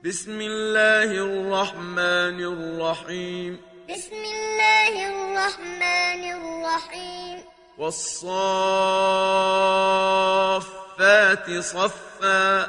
بسم الله الرحمن الرحيم بسم الله الرحمن الرحيم والصافات صفا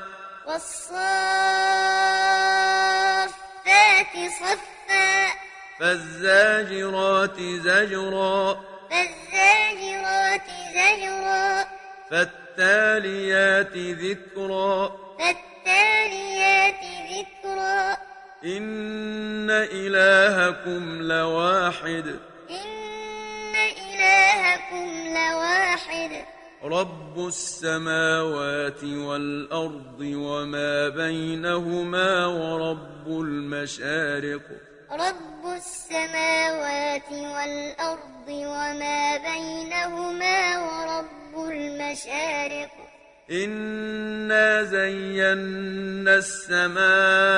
والصافات صفا فالزاجرات زجرا فالزاجرات زجرا فالتاليات ذكرا فالتاليات ذكرا إن إلهكم لواحد إن إلهكم لواحد رب السماوات والأرض وما بينهما ورب المشارق رب السماوات والأرض وما بينهما ورب المشارق إنا زينا السماء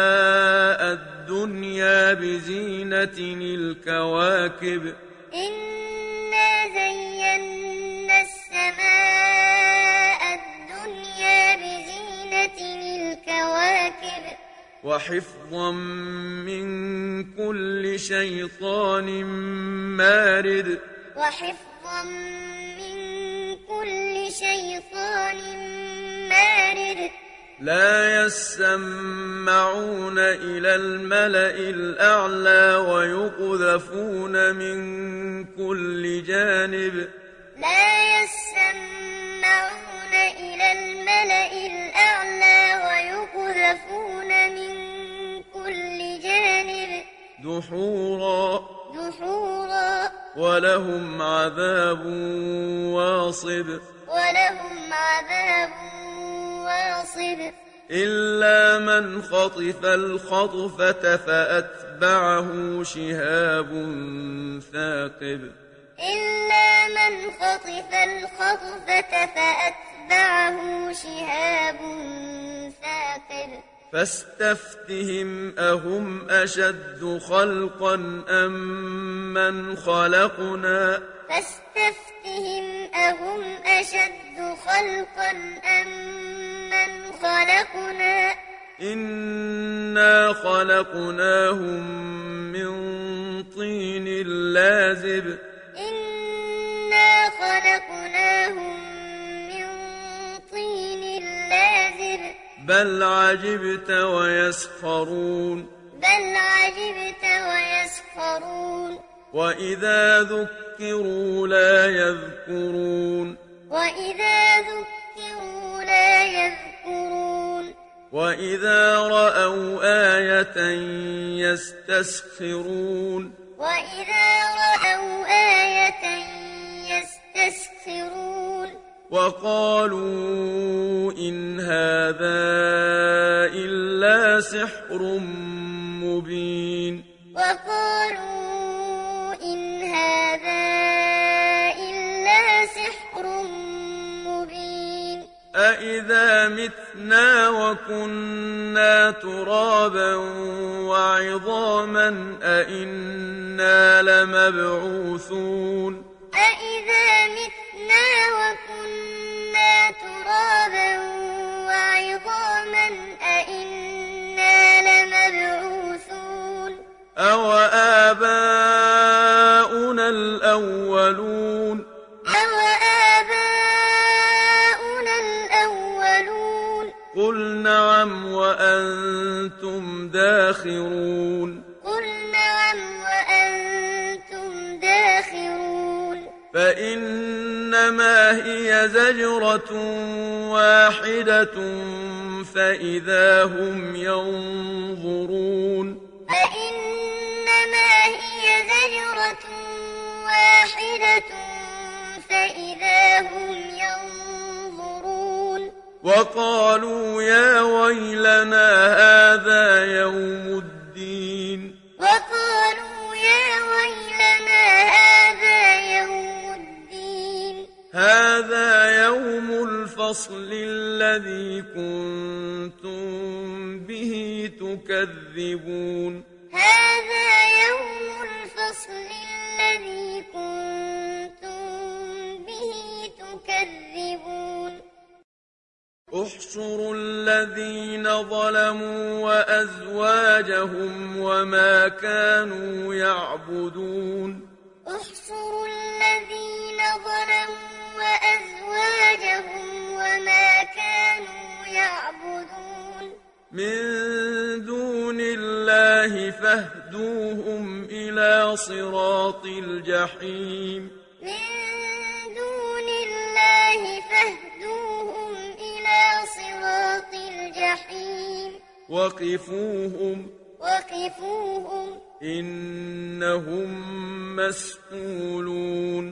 الدنيا بزينة الكواكب إنا زينا السماء الدنيا بزينة الكواكب وحفظا من كل شيطان مارد وحفظا من كل شيطان مارد لا يسمعون إلى الملأ الأعلى ويقذفون من كل جانب لا يسمعون إلى الملأ الأعلى ويقذفون من كل جانب دحورا ولهم عذاب واصب ولهم عذاب واصب إلا من خطف الخطفة فأتبعه شهاب ثاقب إلا من خطف الخطفة فأتبعه شهاب ثاقب فاستفتهم أهم أشد خلقا أم من خلقنا فاستفتهم أهم أشد خلقا أم من خلقنا إنا خلقناهم من طين لازب إنا خلقناهم من طين لازب بل عجبت ويسخرون وإذا ذكروا لا يذكرون وإذا رأوا آية يستسخرون وقالوا إن هذا إلا سحر مبين أإذا متنا وكنا ترابا وعظاما أإنا لمبعوثون أإذا متنا وكنا ترابا وعظاما أإنا لمبعوثون أو آباؤنا الأولون قل نعم وأنتم داخرون فإنما هي زجرة واحدة فإذا هم ينظرون وقالوا يا ويلنا هذا يوم الدين هذا يوم الفصل الذي كنتم به تكذبون احشروا الذين ظلموا وأزواجهم وما كانوا يعبدون احشروا الذين ظلموا وأزواجهم وما كانوا يعبدون من دون الله فاهدوهم إلى صراط الجحيم من دون الله فاهدوهم إلى صراط الجحيم وقفوهم إنهم مسئولون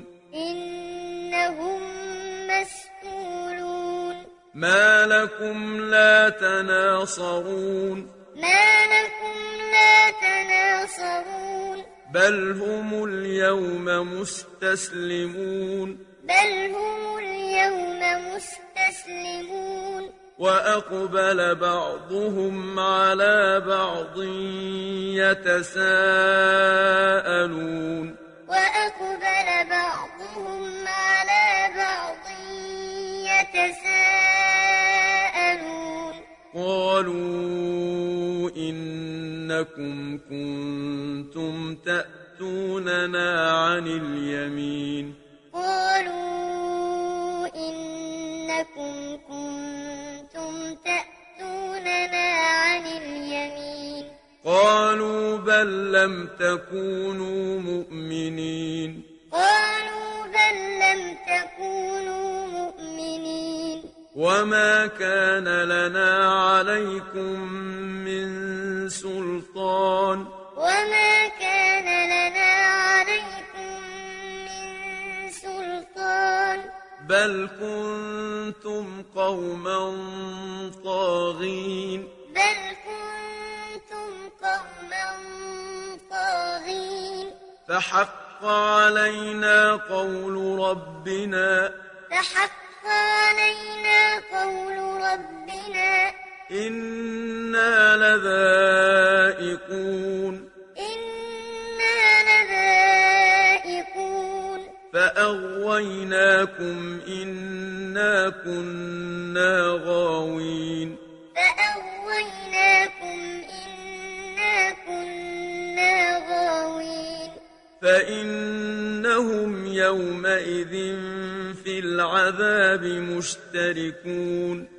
ما لكم لا تناصرون بل هم اليوم مستسلمون وأقبل بعضهم على بعض يتساءلون قالوا إنكم كنتم تأتوننا عن اليمين قالوا بل لم تكونوا مؤمنين وما كان لنا عليكم من سلطان بل كنتم قوما طاغين فحق علينا قول ربنا إنا لذائقون فأغويناكم إنا كنا غاوين فإنهم يومئذ في العذاب مشتركون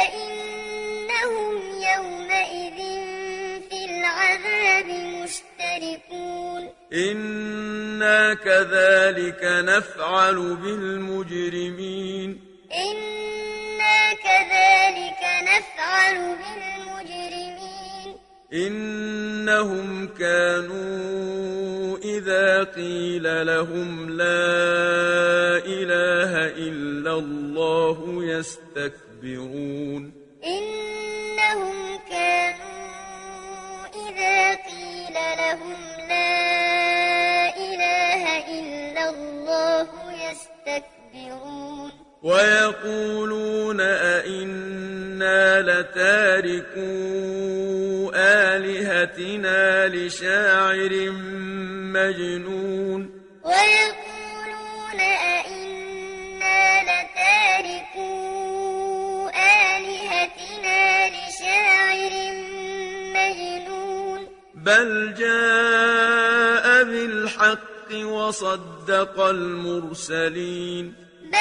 إنا كذلك نفعل بالمجرمين إنهم كانوا إذا قيل لهم لا إله إلا الله يستكبرون ويقولون أئنا لتاركو آلهتنا لشاعر مجنون بل جاء بالحق وصدق المرسلين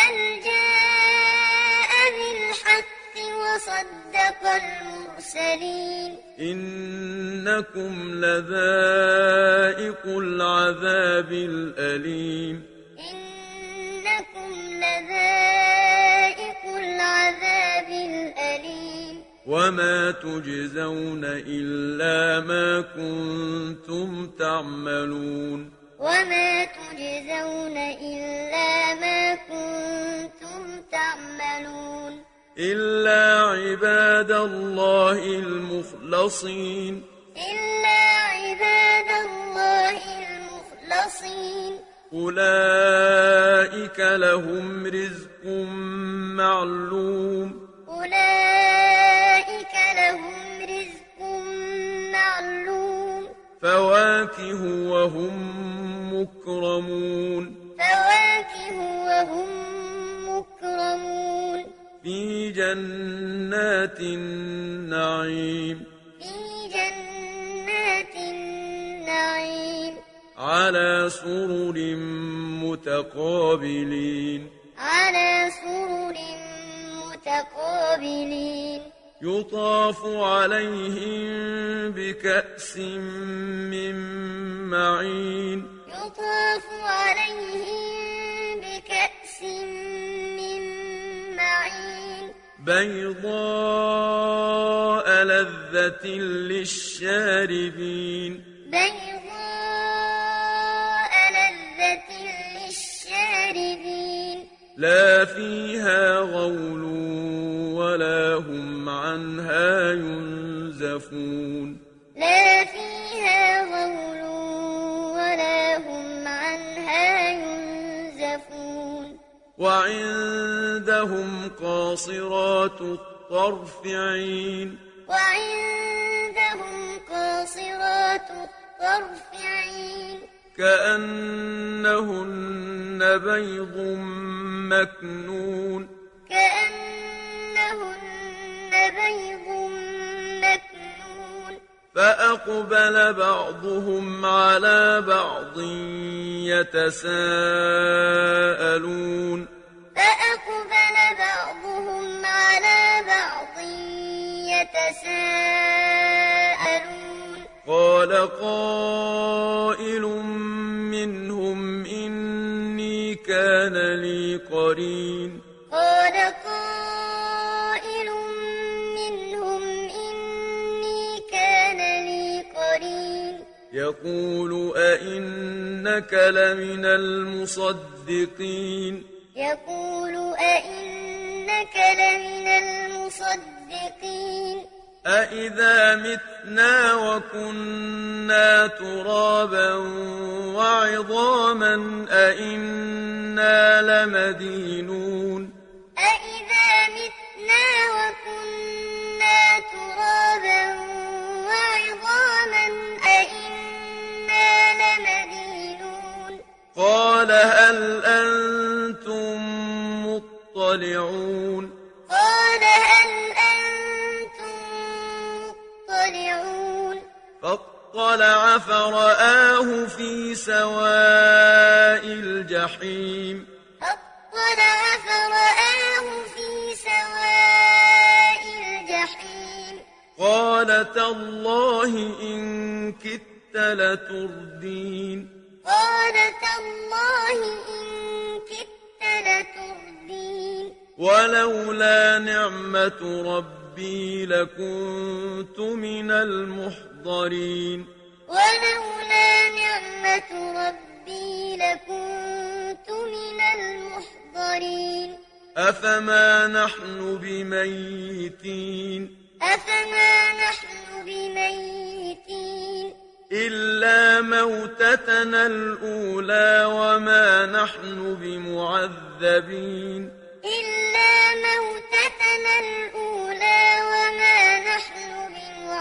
إنكم لذائق العذاب الأليم وما تجزون إلا ما كنتم تعملون إلا عباد الله المخلصين أولئك لهم رزق معلوم فواكه وهم مكرمون في جنات النعيم في جنات النعيم على سرر متقابلين على سرر متقابلين يطاف عليهم بكأس من معين يطاف عليهم بكأس من معين بيضاء لذة للشاربين بيضاء لذة للشاربين لا فيها غول ولا هم عنها ينزفون لا فيها غول ولا هم عنها ينزفون وعندهم قاصرات الطرف عين وعندهم قاصرات الطرف عين كأنهن بيض مكنون كأنهن بيض مكنون فأقبل بعضهم على بعض يتساءلون فأقبل بعضهم على بعض يتساءلون قال قائل منهم إني كان لي قرين قال قائل منهم إني كان لي قرين يقول أئنك لمن المصدقين يقول أئنك لمن المصدقين أإذا متنا وكنا ترابا وعظاما أإنا لمدينون أئذا متنا وكنا ترابا وعظاما أئنا لمدينون قال هل أنتم مطلعون قال هل أنتم مطلعون فاطلع فرآه في سواء الجحيم فاطلع فرآه في سواء الجحيم قال تالله إن كدت لتردين قال تالله إن كدت لتردين ولولا نعمة ربي لكنت من المحضرين ولولا نعمة ربي لكنت من المحضرين أفما نحن بميتين أفما نحن بميتين إلا موتتنا الأولى وما نحن بمعذبين إلا موتتنا الأولى وما نحن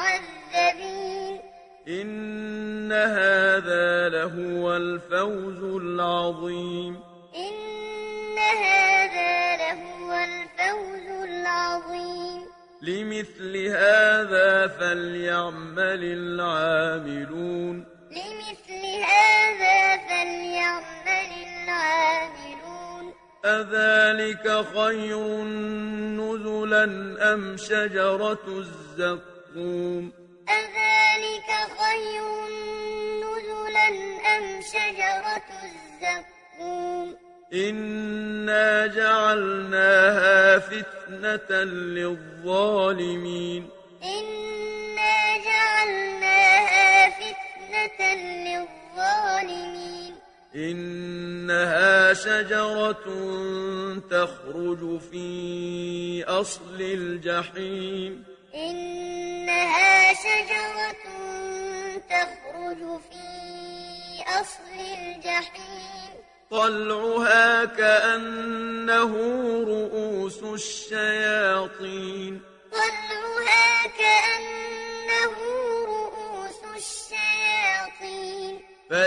بمعذبين إن هذا لهو الفوز العظيم إن هذا لهو الفوز العظيم لمثل هذا فليعمل العاملون لمثل هذا فليعمل العاملون أذلك خير نزلا أم شجرة الزقوم أذلك خير نزلا أم شجرة الزقوم إنا جعلناها فتنة للظالمين إنا جعلناها فتنة للظالمين إنها شجرة تخرج في أصل الجحيم إنها شجرة تخرج في أصل الجحيم طلعها كأنه رؤوس الشياطين طلعها كأنه رؤوس الشياطين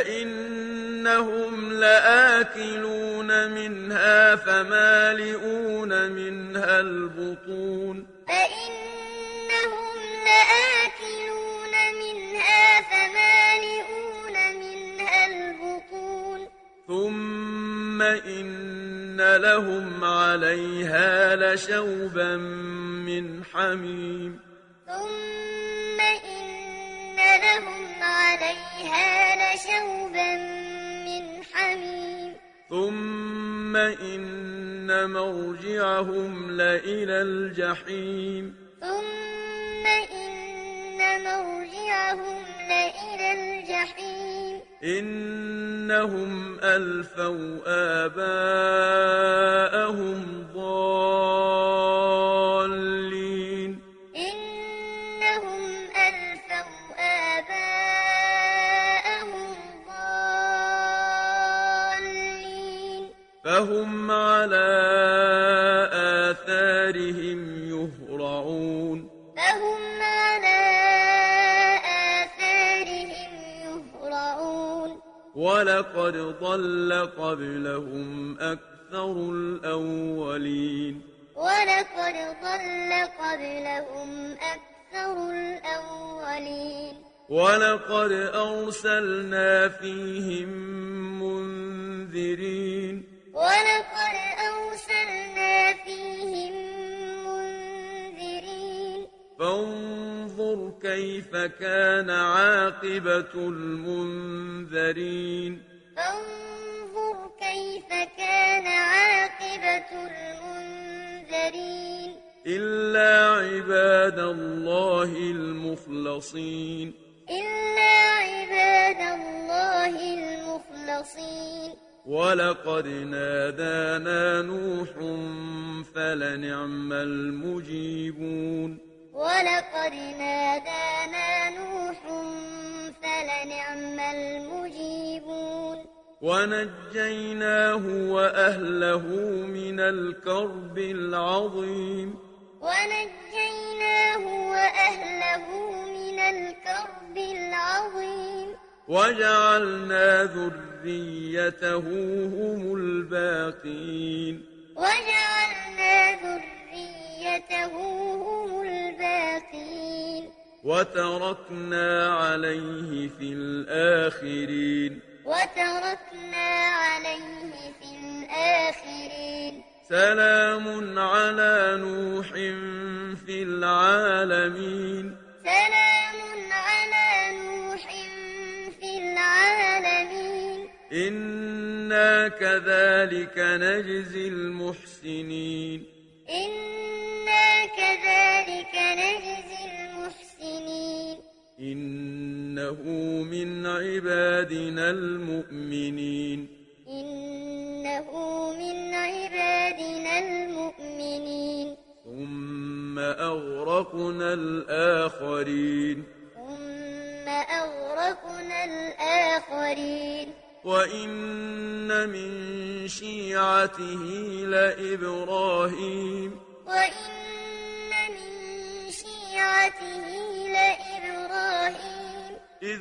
فإنهم لآكلون منها فمالئون منها البطون إن لهم عليها لشوبا من حميم ثم إن لهم عليها لشوبا من حميم ثم إن مرجعهم لإلى الجحيم ثم إن مرجعهم لإلى الجحيم إنهم ألفوا آباءهم ضالين إنهم ألفوا آباءهم ضالين فهم على آثارهم يهرعون فهم على آثارهم يهرعون ولقد ضل قبلهم أكثر الأولين ولقد ضل قبلهم أكثر الأولين ولقد أرسلنا فيهم منذرين ولقد أرسلنا فيهم منذرين فانظر كيف كان عاقبة المنذرين فانظر كيف كان عاقبة المنذرين إلا عباد الله المخلصين إلا عباد الله المخلصين ولقد نادانا نوح فلنعم المجيبون ولقد نادانا نوح فلنعم المجيبون ونجيناه وأهله من الكرب العظيم ونجيناه وأهله من الكرب العظيم وجعلنا ذريته هم الباقين وجعلنا ذريته هم الباقين وتركنا عليه في الآخرين وتركنا عليه في الآخرين سلام على نوح في العالمين سلام على نوح في العالمين إنا كذلك نجزي المحسنين إنا كذلك نجزي المحسنين إنه من عبادنا المؤمنين إنه من عبادنا المؤمنين ثم أغرقنا الآخرين ثم أغرقنا الآخرين وإن من شيعته لإبراهيم وإن من شيعته لإبراهيم إذ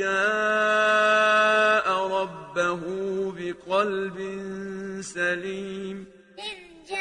جاء ربه بقلب سليم إذ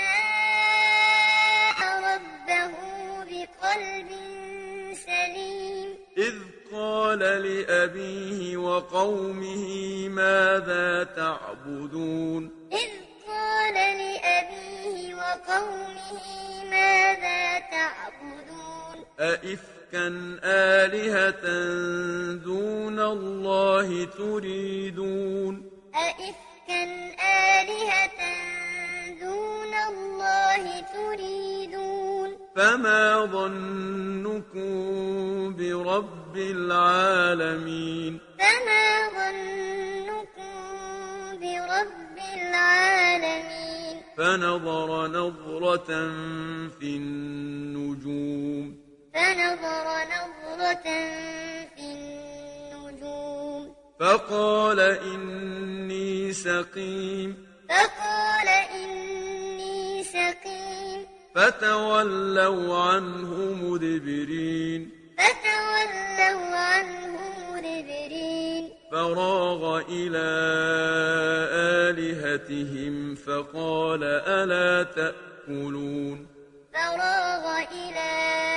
جاء ربه بقلب سليم إذ قال لأبيه وقومه ماذا تعبدون إذ قال لأبيه وقومه ماذا تعبدون أئفكا آلهة دون الله تريدون أئفكا آلهة دون الله تريدون فما ظنكم برب العالمين فما ظنكم برب العالمين فنظر نظرة في النجوم فنظر نظرة في النجوم فقال إني سقيم فقال إني سقيم فتولوا عنه مدبرين فتولوا عنه مدبرين فراغ إلى آلهتهم فقال ألا تأكلون فراغ إلى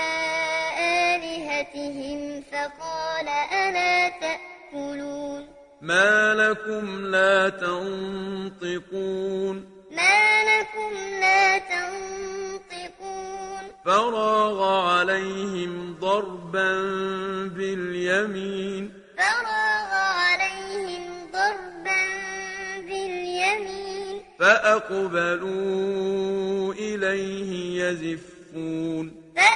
آلهتهم فقال ألا تأكلون ما لكم لا تنطقون ما لكم لا تنطقون فراغ عليهم ضربا باليمين فراغ عليهم ضربا باليمين فأقبلوا إليه يزفون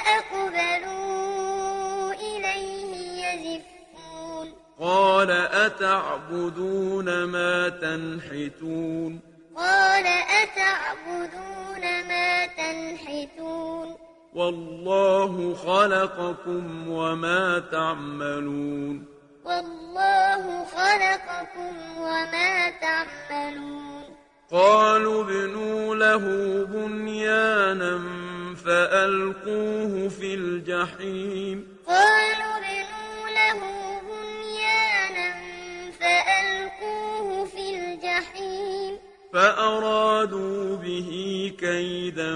فأقبلوا إليه يزفون قال أتعبدون ما تنحتون قال أتعبدون ما تنحتون والله خلقكم وما تعملون والله خلقكم وما تعملون قالوا ابنوا له بنيانا فألقوه في الجحيم قالوا ابنوا له بنيانا فألقوه في الجحيم فأرادوا به كيدا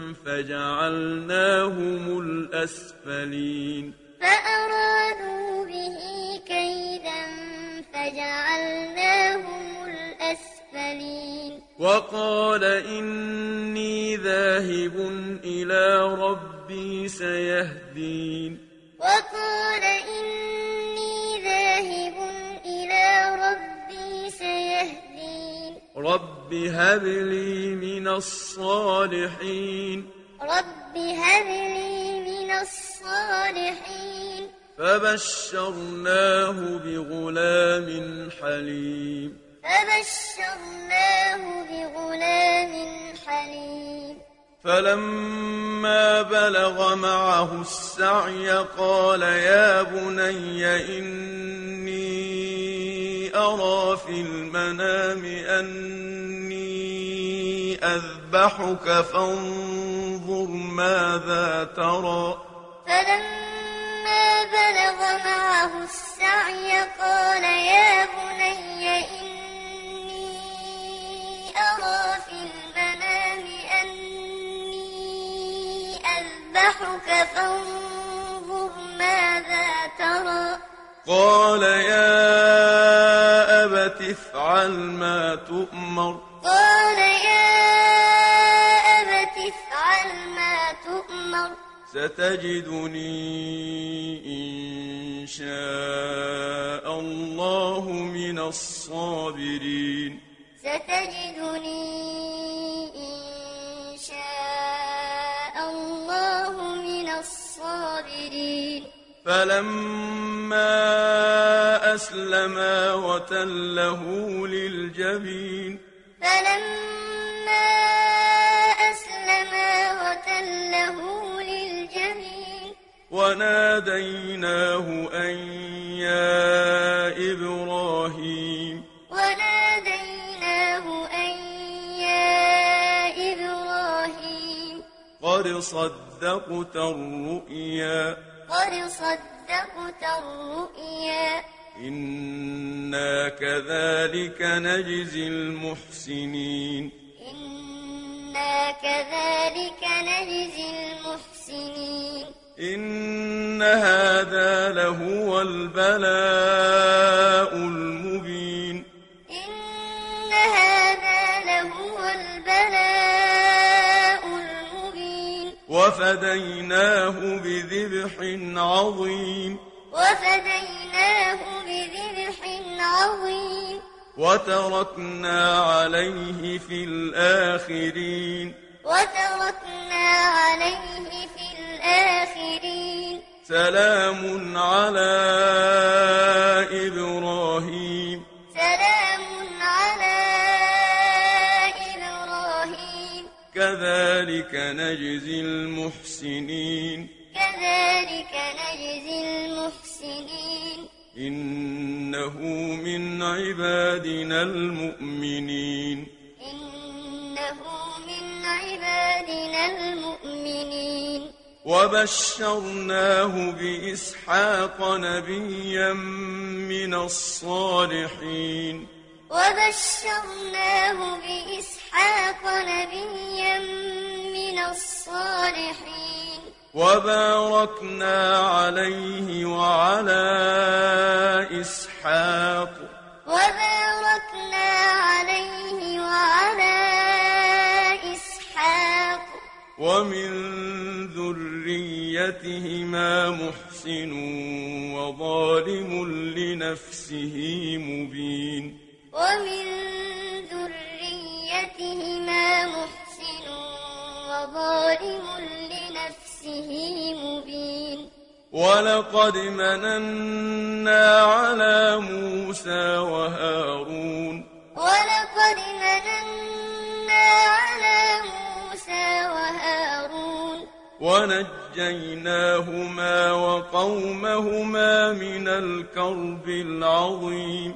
فجعلناهم الأسفلين فأرادوا به كيدا فجعلناهم الأسفلين وقال إني ذاهب إلى ربي سيهدين وقال إني ذاهب إلى ربي سيهدين رب هب لي من الصالحين رب هب لي من الصالحين فبشرناه بغلام حليم فبشرناه بغلام حليم فلما بلغ معه السعي قال يا بني إني أرى في المنام أني أذبحك فانظر ماذا ترى فلما بلغ معه السعي قال يا بني إني أرى في المنام أني أذبحك فانظر ماذا ترى قال يا أبت افعل ما تؤمر قال يا أبت افعل ما تؤمر ستجدني إن شاء الله من الصابرين ستجدني إن شاء الله من الصابرين فلما أسلما وتله للجبين فلما أسلما وتله للجبين وناديناه أن يا إبراهيم وناديناه أن يا إبراهيم قد صدقت الرؤيا قد صدقت الرؤيا إنا كذلك نجزي المحسنين إنا كذلك نجزي المحسنين إن هذا لهو البلاء المبين إن هذا لهو البلاء المبين وفديناه بذبح عظيم وفديناه بذبح عظيم وتركنا عليه في الآخرين وتركنا عليه في الآخرين سلام على إبراهيم سلام على إبراهيم كذلك نجزي المحسنين كذلك نجزي المحسنين إنه من عبادنا المؤمنين إنه من عبادنا المؤمنين وبشرناه بإسحاق نبيا من الصالحين وبشرناه بإسحاق نبيا من الصالحين وباركنا عليه وعلى إسحاق ذريتهما محسن وظالم لنفسه مبين ومن ذريتهما محسن وظالم لنفسه مبين ولقد مننا على موسى وهارون ولقد مننا على موسى وهارون ونجيناهما وقومهما من الكرب العظيم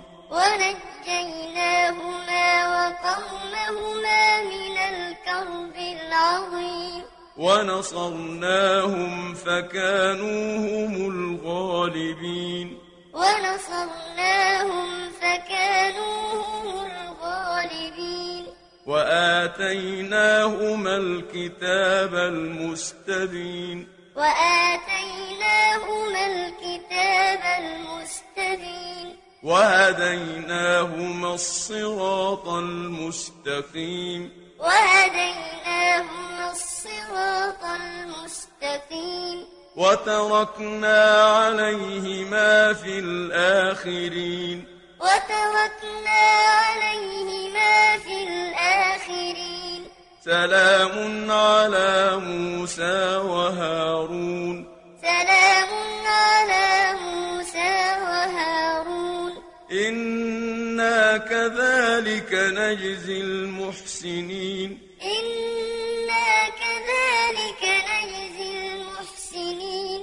ونجيناهما وقومهما من الكرب العظيم ونصرناهم فكانوا هم الغالبين ونصرناهم فكانوا هم الغالبين وآتيناهما الكتاب المستبين وآتيناهما الكتاب المستبين وهديناهما الصراط المستقيم وهديناهما الصراط المستقيم وتركنا عليهما في الآخرين وتركنا عليهما في الآخرين سلام على موسى وهارون سلام على موسى وهارون إنا كذلك نجزي المحسنين إنا كذلك نجزي المحسنين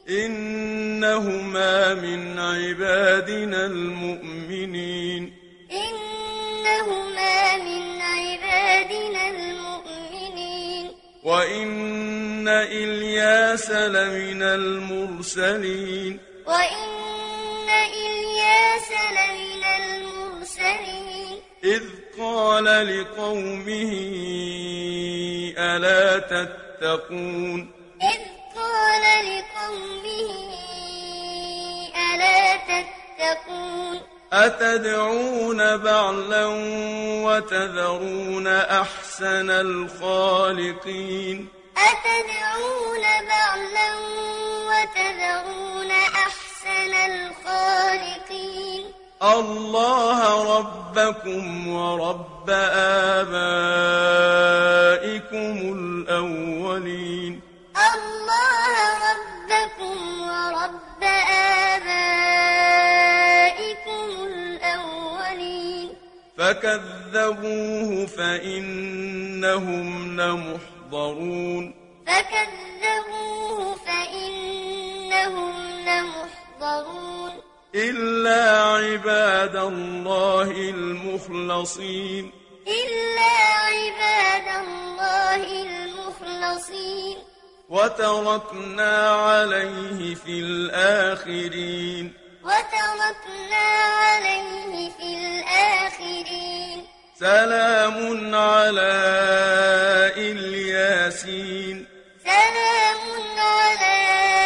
إنهما من عبادنا المؤمنين إنهما من عبادنا المؤمنين وإن إلياس لمن المرسلين وإن إلياس لمن المرسلين إذ قال لقومه ألا تتقون إذ قال لقومه ألا تتقون أتدعون بعلا وتذرون أحسن الخالقين أتدعون بعلا وتذرون أحسن الخالقين الله ربكم ورب آبائكم الأولين الله ربكم ورب آبائكم الأولين فكذبوه فإنهم لمحضرون فكذبوه فإنهم لمحضرون إلا عباد الله المخلصين إلا عباد الله المخلصين وتركنا عليه في الآخرين وتركنا عليه في الآخرين سلام على الياسين سلام على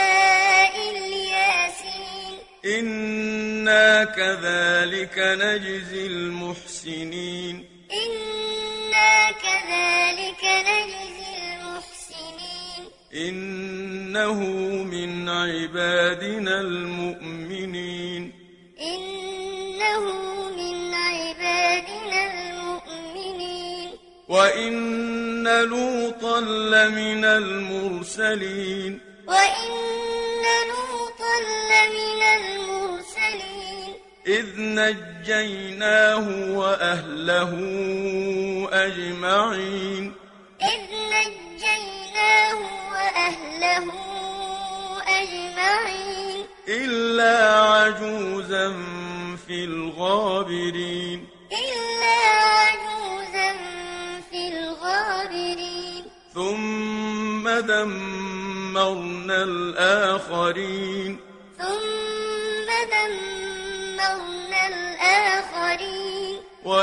الياسين إنا كذلك نجزي المحسنين إنا كذلك نجزي المحسنين إنه من عبادنا المؤمنين إنه من عبادنا المؤمنين وإن لوطا لمن المرسلين وإن لوطا لمن المرسلين إذ نجيناه وأهله أجمعين إذ نجيناه وأهله أجمعين إلا عجوزا في الغابرين إلا عجوزا في الغابرين ثم دمرنا الآخرين ثم دمرنا الآخرين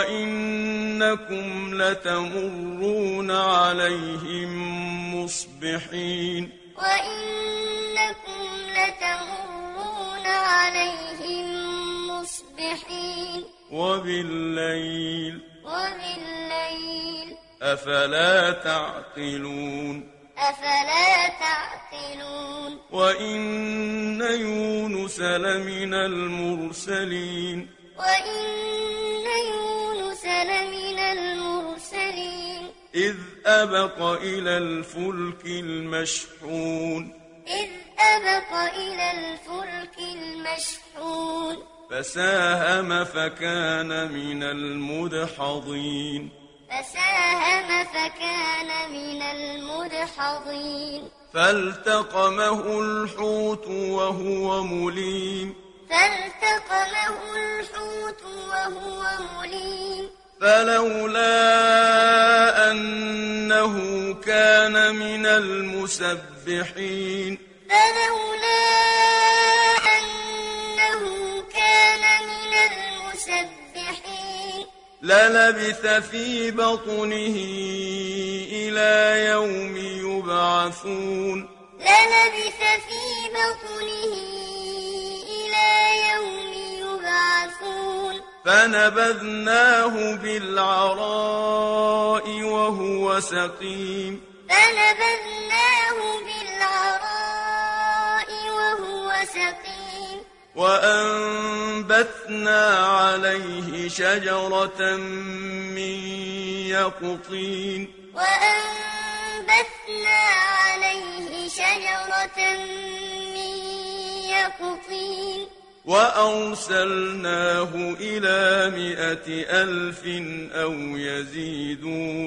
وإنكم لتمرون عليهم مصبحين وإنكم لتمرون عليهم مصبحين وبالليل وبالليل أفلا تعقلون أفلا تعقلون يعقلون وإن يونس لمن المرسلين إذ أبق إلى الفلك المشحون فساهم فكان من المدحضين فالتقمه الحوت وهو مليم فلولا أنه كان من المسبحين للبث في بطنه إلى يوم يبعثون فنبذناه بالعراء وهو سقيم وأنبتنا عليه شجرة من يقطين وأرسلناه إلى 100,000 أو يزيدون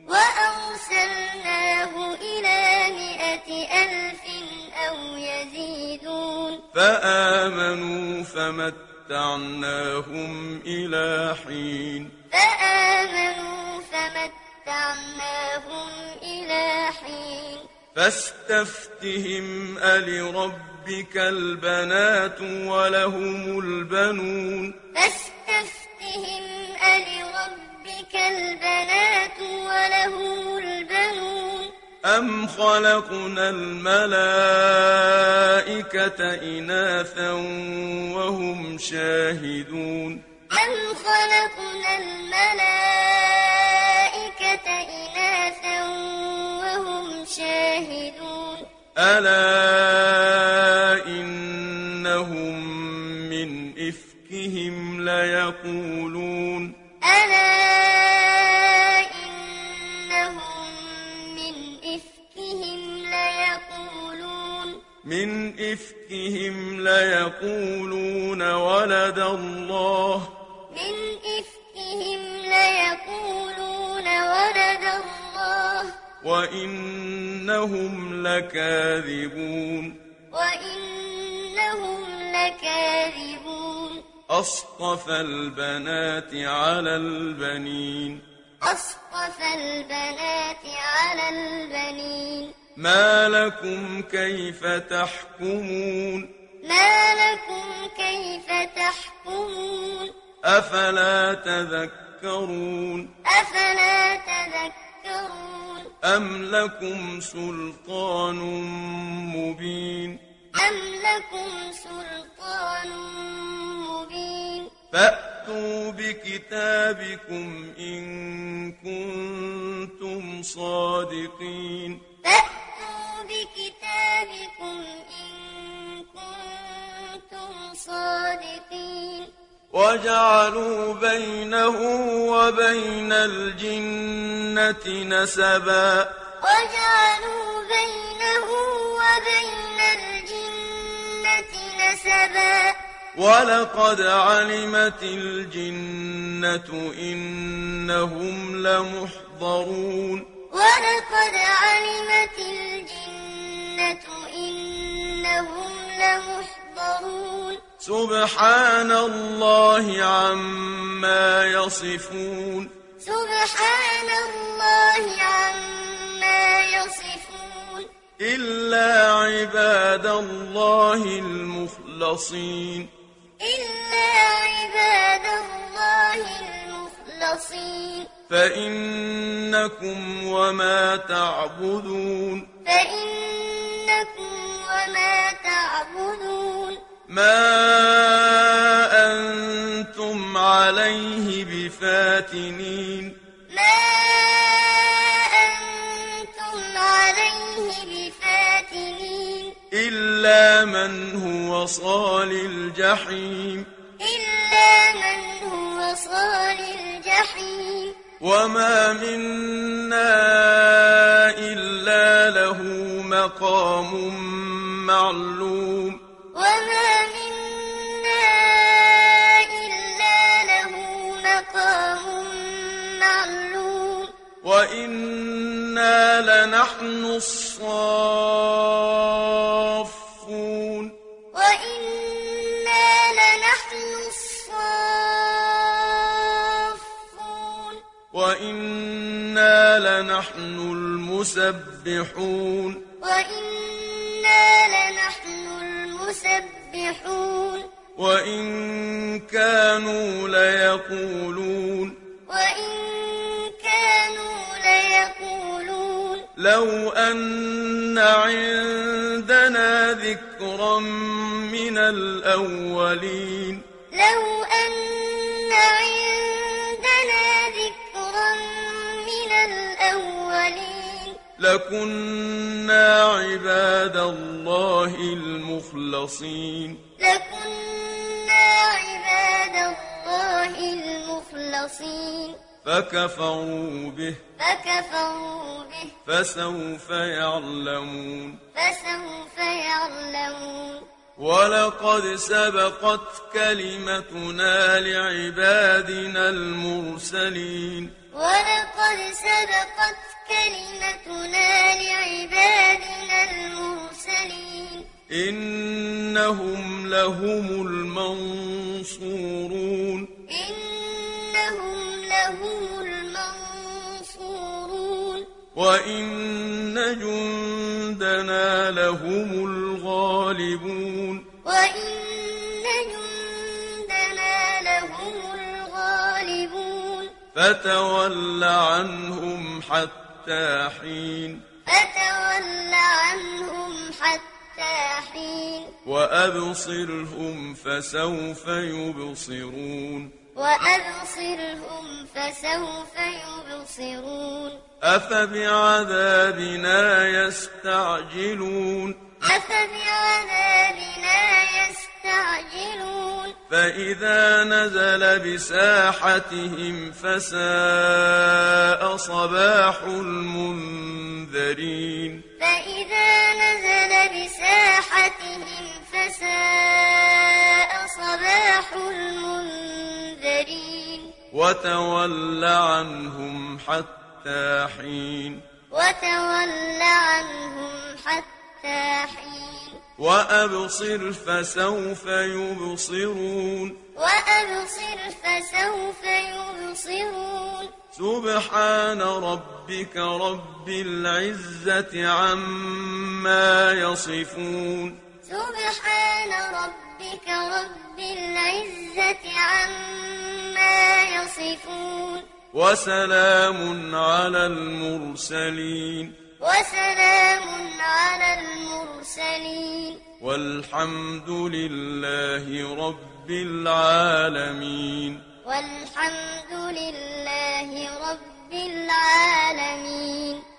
فآمنوا فمتعناهم إلى حين فاستفتهم ألربك البنات ولهم البنون أم خلقنا الملائكة إناثا وهم شاهدون ألا إنهم من إفكهم ليقولون ولد الله وإنهم لكاذبون أصطفى البنات على البنين ما لكم كيف تحكمون أفلا تذكرون أم لكم سلطان مبين فأتوا بكتابكم إن كنتم صادقين وجعلوا بينه وبين الجنة نسبا ولقد علمت الجنة إنهم لمحضرون سبحان الله عما يصفون إلا عباد الله المخلصين فإنكم وما تعبدون ما أنتم عليه بفاتنين إلا من هو صال الجحيم إلا من هو صال الجحيم وما منا إلا له مقام معلوم وما منا إلا له مقام معلوم وإنا لنحن الصافون وإنا لنحن الصافون وإنا لنحن المسبحون وإنا لنحن المسبحون وإن كانوا ليقولون وإن كانوا ليقولون لو أن عندنا ذكرا من الأولين لو أن عندنا ذكرا من الأولين لكنا عباد الله المخلصين لكنا عباد الله المخلصين فكفروا به فسوف يعلمون ولقد سبقت كلمتنا لعبادنا المرسلين ولقد سبقت كلمتنا لعبادنا المرسلين إنهم لهم المنصورون إنهم لهم المنصورون وإن جندنا لهم الغالبون وإن جندنا لهم الغالبون فتول عنهم حتى حين فتول عنهم حتى حين وأبصرهم فسوف يبصرون وأبصرهم فسوف يبصرون أفبعذابنا يستعجلون أفبعذابنا يستعجلون فإذا نزل بساحتهم فساء صباح المنذرين فإذا نزل بساحتهم فساء صباح المنذرين وتول عنهم حتى حين وتول عنهم حتى حين وأبصر فسوف يبصرون وأبصر فسوف يبصرون سبحان ربك رب العزة عما يصفون سبحان ربك رب العزة عما يصفون وسلام على المرسلين وسلام على المرسلين والحمد لله رب العالمين والحمد لله رب العالمين.